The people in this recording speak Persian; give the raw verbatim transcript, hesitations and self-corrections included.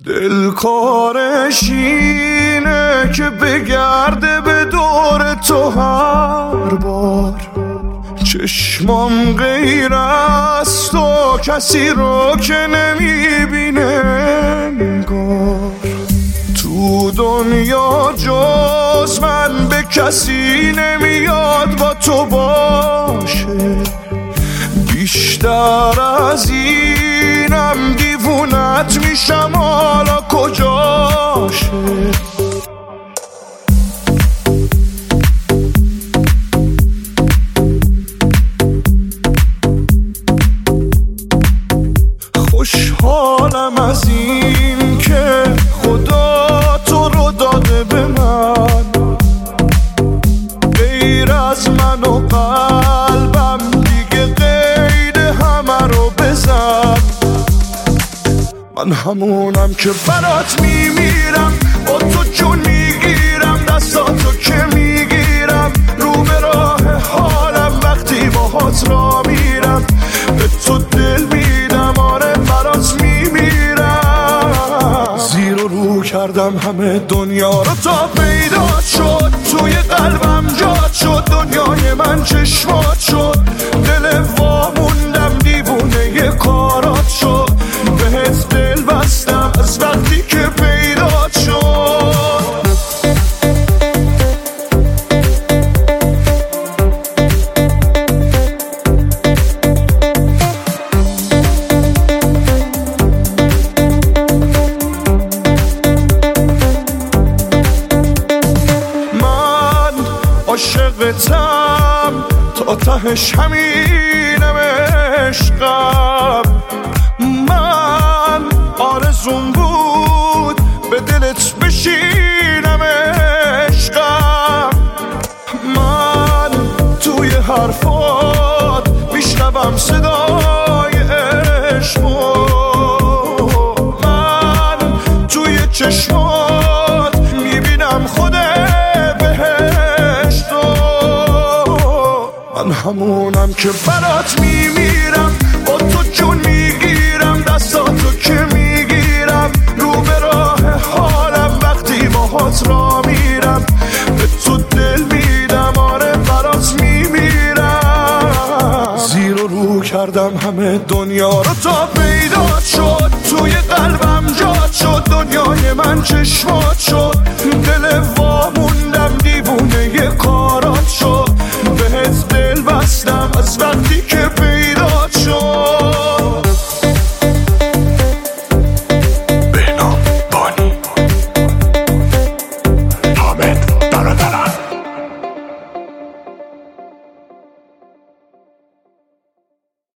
دلکارش اینه که بگرده به دور تو هر بار، چشمام غیر از تو کسی رو که نمیبینه انگار. تو دنیا جز من به کسی نمیاد با تو باشه، بیشتر از اینم دیوونت میشم حالا کجاشه. خوشحالم از این که خدا تو رو داده به من، غیر از من و قلبم دیگه قید همه رو بزن. من همونم که برات میمیرم، با تو جون میگیرم، دستاتو که میگیرم، رو به راه حالم وقتی باهات را میرم، به تو دل میدم، آره برات میمیرم. زیر و رو کردم همه دنیا رو تا پیدا شد، توی قلبم جات شد، دنیای من چشمات شد، دل واموندم دیوونه ی کارات شد، بهت دل بستم از وقتی که پیدا شد. من عاشقتم تا تهش همینم عشقم، من آرزوم بود به دلت بشینم عشقم، من توی حرفات میشنوم صدای عشقو، من توی چشمات میبینم خود بهشتو. من همونم که برات میمیرم، با تو جون میگیرم، دستاتو که میگیرم، رو به راه حالم وقتی باهات را میرم، به تو دل میدم، آره برات میمیرم. زیر و رو کردم همه دنیا رو تا پیدا شد، توی قلبم جات شد، دنیای من چشم